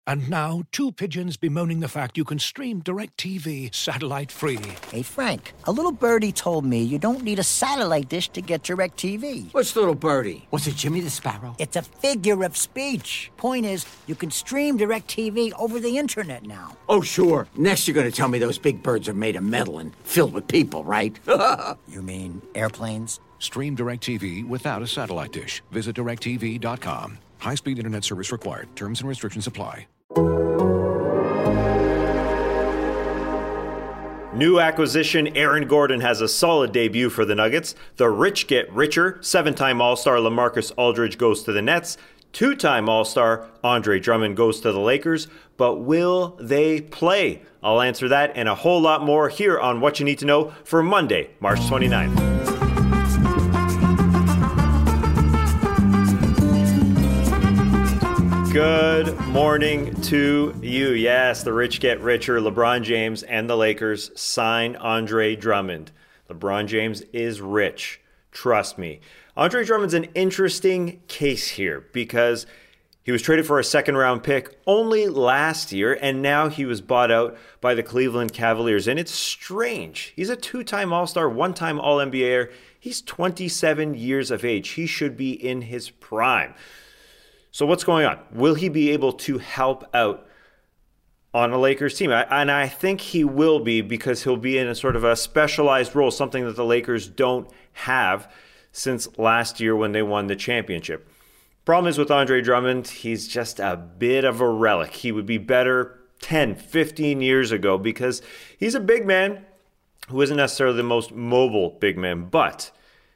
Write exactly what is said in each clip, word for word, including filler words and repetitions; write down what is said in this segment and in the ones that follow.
And now, two pigeons bemoaning the fact you can stream DirecTV satellite-free. Hey, Frank, a little birdie told me you don't need a satellite dish to get DirecTV. What's little birdie? Was it Jimmy the Sparrow? It's a figure of speech. Point is, you can stream DirecTV over the internet now. Oh, sure. Next you're going to tell me those big birds are made of metal and filled with people, right? You mean airplanes? Stream DirecTV without a satellite dish. Visit direct T V dot com. High-speed internet service required. Terms and restrictions apply. New acquisition Aaron Gordon has a solid debut for the Nuggets. The rich get richer. Seven-time All-Star LaMarcus Aldridge goes to the Nets. Two-time All-Star Andre Drummond goes to the Lakers. But will they play? I'll answer that and a whole lot more here on What You Need to Know for Monday, March twenty-ninth. Good morning to you. Yes, the rich get richer. LeBron James and the Lakers sign Andre Drummond. LeBron James is rich. Trust me. Andre Drummond's an interesting case here because he was traded for a second-round pick only last year, and now he was bought out by the Cleveland Cavaliers. And it's strange. He's a two-time All-Star, one-time All N B A-er. He's twenty-seven years of age. He should be in his prime. So what's going on? Will he be able to help out on a Lakers team? I, and I think he will be because he'll be in a sort of a specialized role, something that the Lakers don't have since last year when they won the championship. Problem is with Andre Drummond, he's just a bit of a relic. He would be better ten, fifteen years ago because he's a big man who isn't necessarily the most mobile big man, but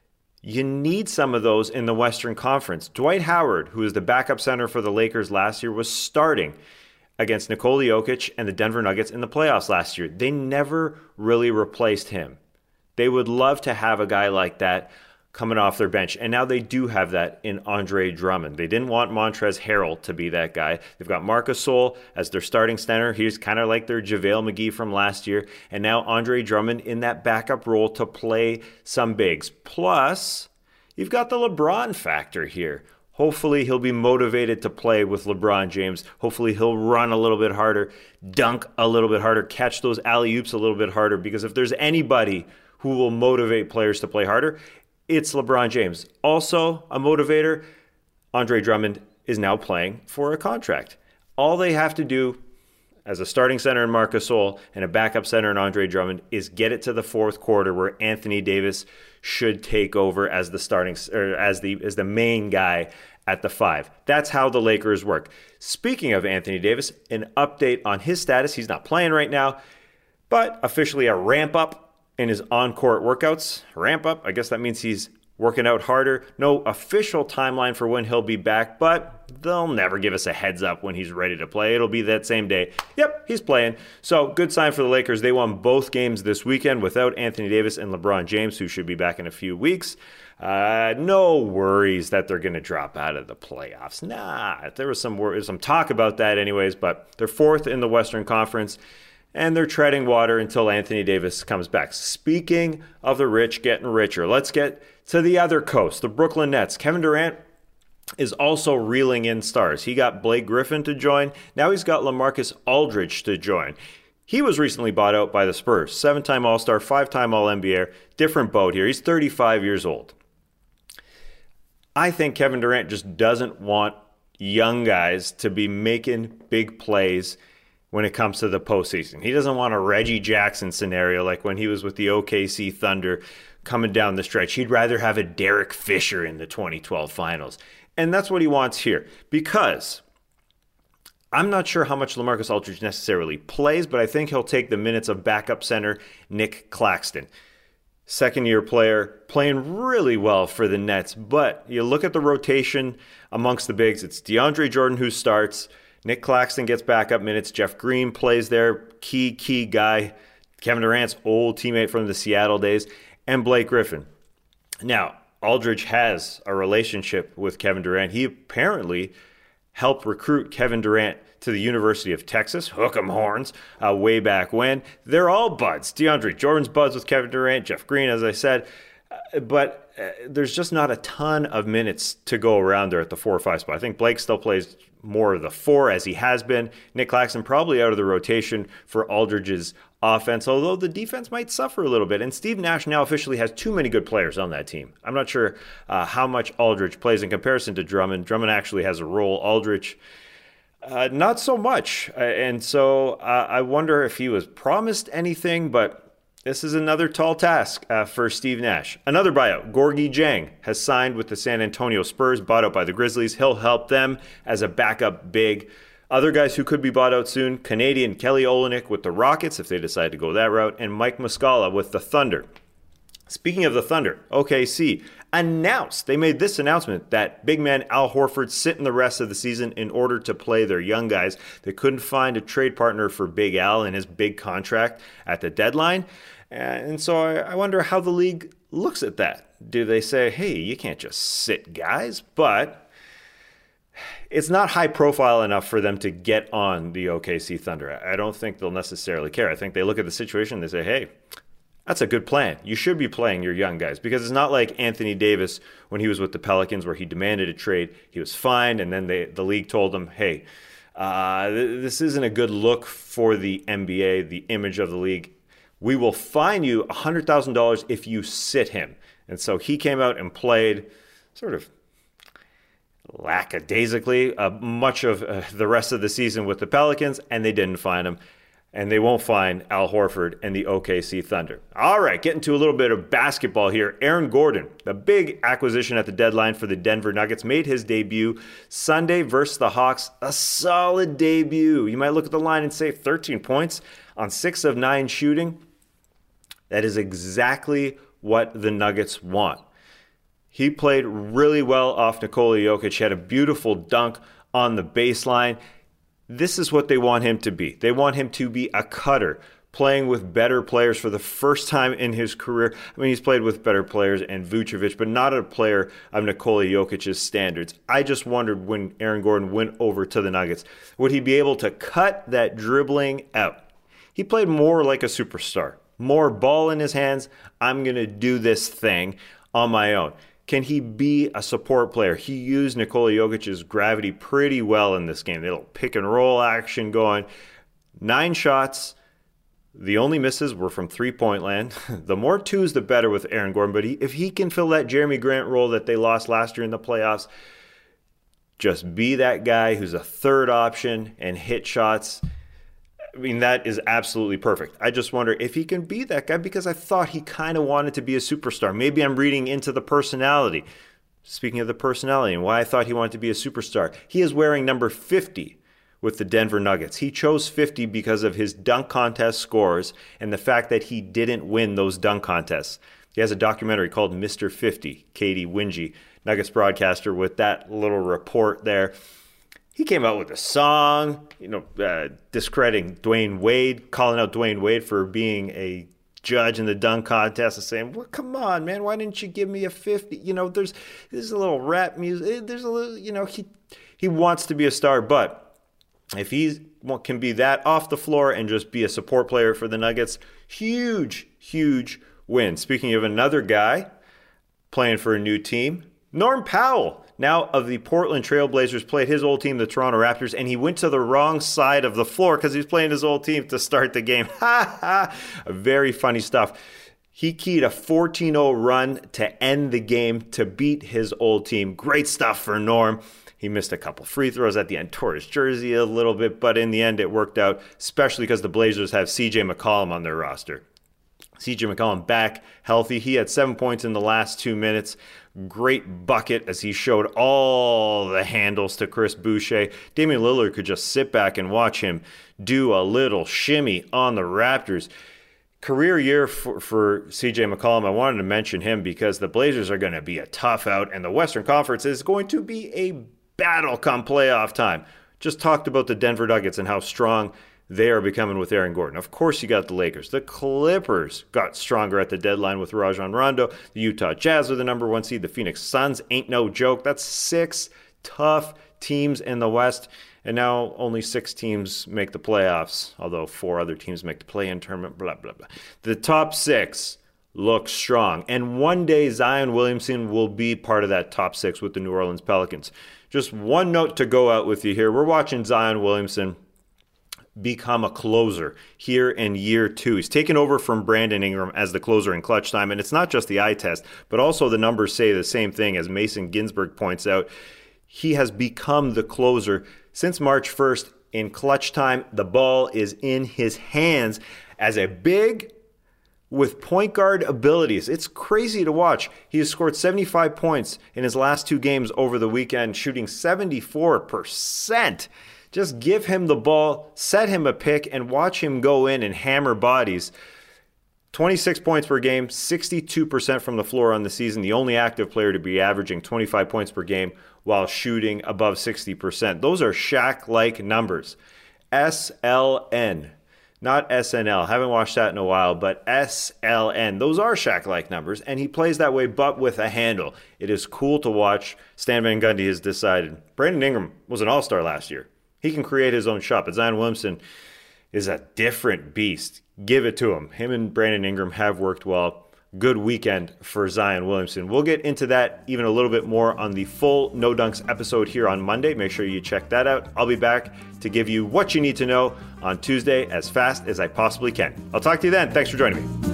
you need some of those in the Western Conference. Dwight Howard, who was the backup center for the Lakers last year, was starting against Nikola Jokic and the Denver Nuggets in the playoffs last year. They never really replaced him. They would love to have a guy like that coming off their bench, and now they do have that in Andre Drummond. They didn't want Montrezl Harrell to be that guy. They've got Marc Gasol as their starting center. He's kind of like their JaVale McGee from last year, and now Andre Drummond in that backup role to play some bigs. Plus, you've got the LeBron factor here. Hopefully he'll be motivated to play with LeBron James. Hopefully he'll run a little bit harder, dunk a little bit harder, catch those alley-oops a little bit harder, because if there's anybody who will motivate players to play harder, it's LeBron James. Also a motivator, Andre Drummond is now playing for a contract. All they have to do as a starting center in Marc Gasol and a backup center in Andre Drummond is get it to the fourth quarter where Anthony Davis should take over as the starting or as the as the main guy at the five. That's how the Lakers work. Speaking of Anthony Davis, an update on his status. He's not playing right now, but officially a ramp up in his on-court workouts. Ramp up, I guess that means he's working out harder. No official timeline for when he'll be back, but they'll never give us a heads up when he's ready to play. It'll be that same day. Yep, he's playing. So good sign for the Lakers. They won both games this weekend without Anthony Davis and LeBron James, who should be back in a few weeks. Uh, no worries that they're going to drop out of the playoffs. Nah, there was some wor- some talk about that anyways, but they're fourth in the Western Conference, and they're treading water until Anthony Davis comes back. Speaking of the rich getting richer, let's get to the other coast, the Brooklyn Nets. Kevin Durant is also reeling in stars. He got Blake Griffin to join. Now he's got LaMarcus Aldridge to join. He was recently bought out by the Spurs. Seven-time All-Star, five-time All N B A. Different boat here. He's thirty-five years old. I think Kevin Durant just doesn't want young guys to be making big plays when it comes to the postseason. He doesn't want a Reggie Jackson scenario like when he was with the O K C Thunder coming down the stretch. He'd rather have a Derek Fisher in the twenty twelve finals. And that's what he wants here, because I'm not sure how much LaMarcus Aldridge necessarily plays, but I think he'll take the minutes of backup center Nick Claxton. Second-year player, playing really well for the Nets. But you look at the rotation amongst the bigs, it's DeAndre Jordan who starts. Nick Claxton gets backup minutes. Jeff Green plays there, key, key guy. Kevin Durant's old teammate from the Seattle days. And Blake Griffin. Now, Aldridge has a relationship with Kevin Durant. He apparently helped recruit Kevin Durant to the University of Texas, hook 'em horns, uh, way back when. They're all buds. DeAndre Jordan's buds with Kevin Durant. Jeff Green, as I said. Uh, but uh, there's just not a ton of minutes to go around there at the four or five spot. I think Blake still plays more of the four as he has been. Nick Claxton probably out of the rotation for Aldridge's offense, although the defense might suffer a little bit. And Steve Nash now officially has too many good players on that team. I'm not sure uh, how much Aldridge plays in comparison to Drummond. Drummond actually has a role. Aldridge, uh, not so much. Uh, and so uh, I wonder if he was promised anything, but this is another tall task uh, for Steve Nash. Another buyout, Gorgui Dieng, has signed with the San Antonio Spurs, bought out by the Grizzlies. He'll help them as a backup big. Other guys who could be bought out soon, Canadian Kelly Olynyk with the Rockets, if they decide to go that route, and Mike Muscala with the Thunder. Speaking of the Thunder, O K C announced, they made this announcement that big man Al Horford sit in the rest of the season in order to play their young guys. They couldn't find a trade partner for Big Al in his big contract at the deadline. And so I wonder how the league looks at that. Do they say, hey, you can't just sit guys? But it's not high profile enough for them to get on the O K C Thunder. I don't think they'll necessarily care. I think they look at the situation and they say, hey, that's a good plan. You should be playing your young guys, because it's not like Anthony Davis when he was with the Pelicans where he demanded a trade. He was fined, and then they, the league told him, hey, uh, th- this isn't a good look for the N B A, the image of the league. We will fine you one hundred thousand dollars if you sit him. And so he came out and played sort of lackadaisically uh, much of uh, the rest of the season with the Pelicans, and they didn't fine him. And they won't fine Al Horford and the O K C Thunder. All right, getting to a little bit of basketball here. Aaron Gordon, the big acquisition at the deadline for the Denver Nuggets, made his debut Sunday versus the Hawks. A solid debut. You might look at the line and say thirteen points on six of nine shooting. That is exactly what the Nuggets want. He played really well off Nikola Jokic. He had a beautiful dunk on the baseline. This is what they want him to be. They want him to be a cutter, playing with better players for the first time in his career. I mean, he's played with better players and Vucevic, but not a player of Nikola Jokic's standards. I just wondered when Aaron Gordon went over to the Nuggets, would he be able to cut that dribbling out? He played more like a superstar, more ball in his hands. I'm going to do this thing on my own. Can he be a support player? He used Nikola Jokic's gravity pretty well in this game. They little pick and roll action going. Nine shots. The only misses were from three-point land. The more twos, the better with Aaron Gordon. But he, if he can fill that Jeremy Grant role that they lost last year in the playoffs, just be that guy who's a third option and hit shots. I mean, that is absolutely perfect. I just wonder if he can be that guy, because I thought he kind of wanted to be a superstar. Maybe I'm reading into the personality. Speaking of the personality and why I thought he wanted to be a superstar, he is wearing number fifty with the Denver Nuggets. He chose fifty because of his dunk contest scores and the fact that he didn't win those dunk contests. He has a documentary called Mister fifty, Katie Wingy, Nuggets broadcaster, with that little report there. He came out with a song, you know, uh, discrediting Dwayne Wade, calling out Dwayne Wade for being a judge in the dunk contest and saying, well, come on, man, why didn't you give me a fifty? You know, there's there's a little rap music. There's a little, you know, he he wants to be a star, but if he can be that off the floor and just be a support player for the Nuggets, huge, huge win. Speaking of another guy playing for a new team, Norm Powell, now of the Portland Trail Blazers, played his old team, the Toronto Raptors, and he went to the wrong side of the floor because he was playing his old team to start the game. Ha ha! Very funny stuff. He keyed a fourteen oh run to end the game to beat his old team. Great stuff for Norm. He missed a couple free throws at the end, tore his jersey a little bit, but in the end it worked out, especially because the Blazers have C J McCollum on their roster. C J McCollum back healthy. He had seven points in the last two minutes. Great bucket as he showed all the handles to Chris Boucher. Damian Lillard could just sit back and watch him do a little shimmy on the Raptors. Career year for, for C J McCollum. I wanted to mention him because the Blazers are going to be a tough out, and the Western Conference is going to be a battle come playoff time. Just talked about the Denver Nuggets and how strong they are becoming with Aaron Gordon. Of course, you got the Lakers. The Clippers got stronger at the deadline with Rajon Rondo. The Utah Jazz are the number one seed. The Phoenix Suns ain't no joke. That's six tough teams in the West. And now only six teams make the playoffs, although four other teams make the play-in tournament, blah, blah, blah. The top six look strong. And one day Zion Williamson will be part of that top six with the New Orleans Pelicans. Just one note to go out with you here. We're watching Zion Williamson become a closer here in year two. He's taken over from Brandon Ingram as the closer in clutch time, and it's not just the eye test, but also the numbers say the same thing. As Mason Ginsberg points out, he has become the closer since March first. In clutch time, the ball is in his hands as a big with point guard abilities. It's crazy to watch. He has scored seventy-five points in his last two games over the weekend, shooting seventy-four percent. Just give him the ball, set him a pick, and watch him go in and hammer bodies. twenty-six points per game, sixty-two percent from the floor on the season. The only active player to be averaging twenty-five points per game while shooting above sixty percent. Those are Shaq-like numbers. S L N, not S N L. Haven't watched that in a while, but S L N. Those are Shaq-like numbers, and he plays that way, but with a handle. It is cool to watch. Stan Van Gundy has decided. Brandon Ingram was an all-star last year. He can create his own shot, but Zion Williamson is a different beast. Give it to him. Him and Brandon Ingram have worked well. Good weekend for Zion Williamson. We'll get into that even a little bit more on the full No Dunks episode here on Monday. Make sure you check that out. I'll be back to give you what you need to know on Tuesday as fast as I possibly can. I'll talk to you then. Thanks for joining me.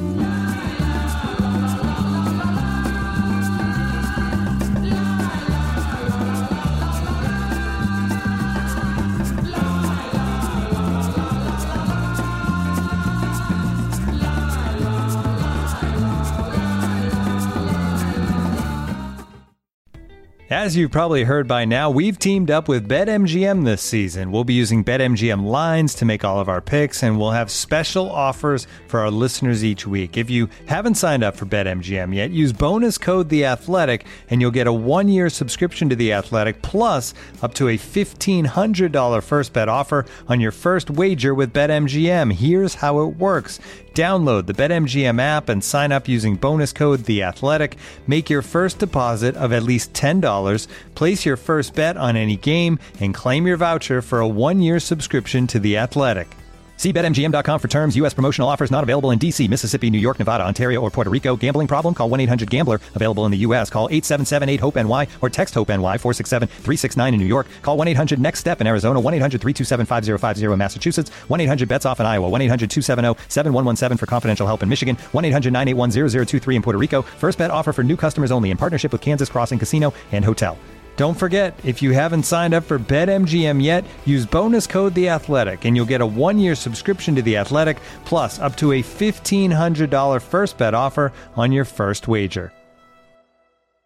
As you've probably heard by now, we've teamed up with BetMGM this season. We'll be using BetMGM lines to make all of our picks, and we'll have special offers for our listeners each week. If you haven't signed up for BetMGM yet, use bonus code The Athletic, and you'll get a one-year subscription to The Athletic, plus up to a fifteen hundred dollars first bet offer on your first wager with BetMGM. Here's how it works. Download the BetMGM app and sign up using bonus code The Athletic. Make your first deposit of at least ten dollars, place your first bet on any game, and claim your voucher for a one-year subscription to The Athletic. See Bet M G M dot com for terms. U S promotional offers not available in D C, Mississippi, New York, Nevada, Ontario, or Puerto Rico. Gambling problem? Call one eight hundred gambler. Available in the U S. Call eight seven seven eight hope N Y or text HOPE-NY four six seven three six nine in New York. Call one eight hundred next step in Arizona. one eight hundred three two seven five zero five zero in Massachusetts. one eight hundred bets off in Iowa. one eight hundred two seven zero seven one one seven for confidential help in Michigan. one eight hundred nine eight one zero zero two three in Puerto Rico. First bet offer for new customers only in partnership with Kansas Crossing Casino and Hotel. Don't forget, if you haven't signed up for BetMGM yet, use bonus code The Athletic, and you'll get a one-year subscription to The Athletic, plus up to a fifteen hundred dollars first bet offer on your first wager.